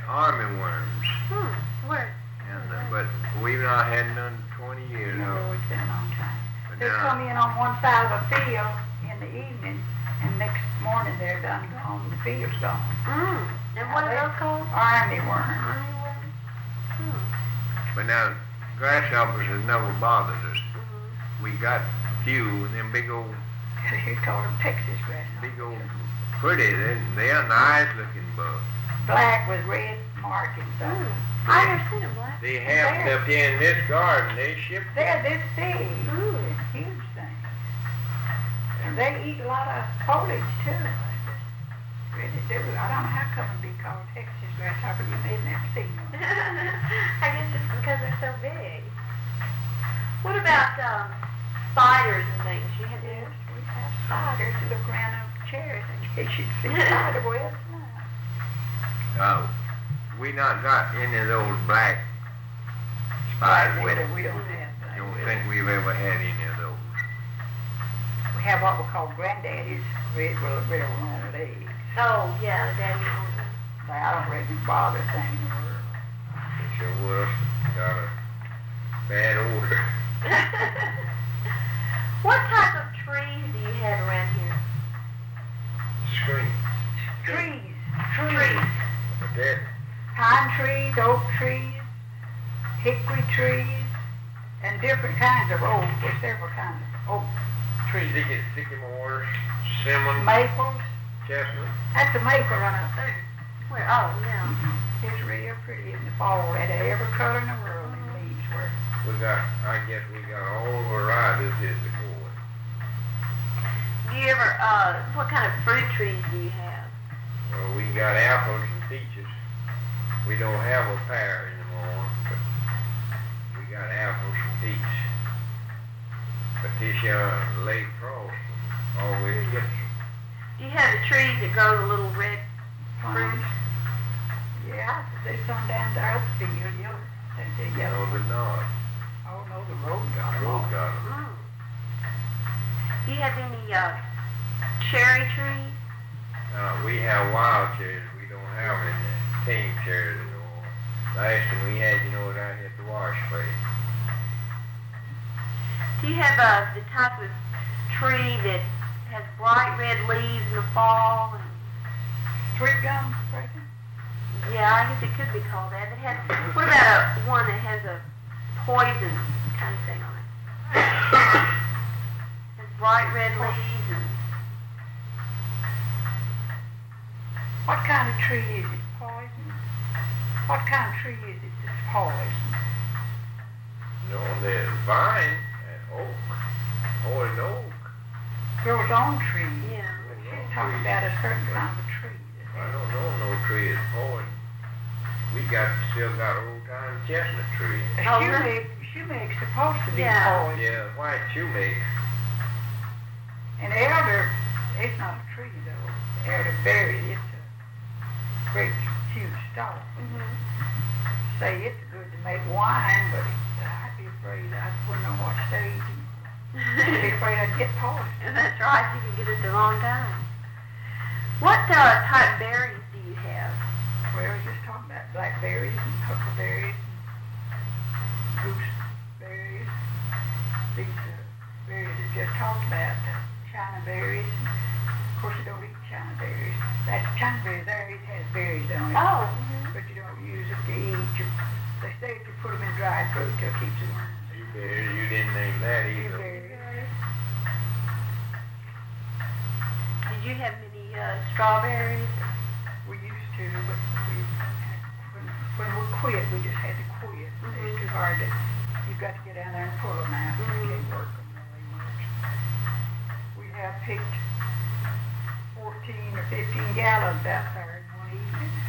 army worms. Where? But we've not had none in 20 years. No, it's been a long time. But They come in on one side of a field in the evening, and next morning they're done gone. The field's gone. And what are those called? Army worms. Army worms. But now, grasshoppers have never bothered us. We got few, and them big old, You call them Texas grasshoppers. big old, pretty. They're nice looking bugs. Black with red markings. I never seen a black. They have them up here in this garden. They ship They're this big. It's huge thing. And they eat a lot of foliage too. Really do. I don't know how come it'd be called Texas grasshopper. You may have never seen one. I guess it's because they're so big. What about spiders and things? You have Yes, we have spiders that look around on chairs in case you'd see spider webs now. We not got any of those black spider We webs. don't have that. Don't think we've ever had any of those. We have what we call granddaddy's red long legs. Oh, yeah, the daddy owns them. But I don't reckon it's bother thing in the world. It sure was. Got a bad odor. What type of trees do you have around here? Scream. Trees. But that, Pine trees, oak trees, hickory trees, and different kinds of oak. There's several kinds of oak trees. sycamores, cinnamon, Maples. chestnut. That's a maple right up there. Where? Oh, yeah. It's real pretty in the fall. It had every color in the world in leaves were. I guess we got all varieties this before. Do you ever, what kind of fruit trees do you have? Well, we got apples and peaches. We don't have a pear anymore, but we got apples and peach. But this late frost always gets them. Do you have the trees that grow the little red fruit? Yeah, there's some down there at the field, yellow. They're yellow. No, but not. Oh no, the road got The them all. road got them. Do you have any, cherry trees? We have wild cherries. We don't have any tame cherries anymore. Last one we had, down here at the wash place. Do you have the type of tree that has bright red leaves in the fall? And, Tree gum, Frankie? yeah, I guess it could be called that. What about one that has a poison kind of thing on it? Has bright red leaves and... What kind of tree is it? Poison? What kind of tree is it that's poison? No, there's vine and oak. Oh, an oak. Grows on trees. Yeah. She's talking about a certain kind of a tree. I don't know no tree is poison. We still got old time chestnut tree. Oh, really? Shoemake's supposed to be Yeah. poison. Yeah, white shoemake. And elder, it's not a tree though. Elderberry, it's a great huge stalk. Say it's good to make wine, but I'd be afraid I wouldn't know what stage. I'd be afraid I'd get poisoned. That's right. You can get it the wrong time. What type of berries do you have? Well, I was just talking about blackberries and huckleberries and gooseberries. These berries I just talked about, China berries. Of course, you don't eat China berries. That's China berry there. It has berries on it. Oh. But you don't use it to eat. They say if you put them in dried fruit, they'll keep them warm. You didn't name that either. Blueberries. Did you have any strawberries? We used to, but when we quit, we just had to quit. It's too hard to, you've got to get down there and pull them out. You can't work them really much. We have picked 14 or 15 gallons out there in one evening.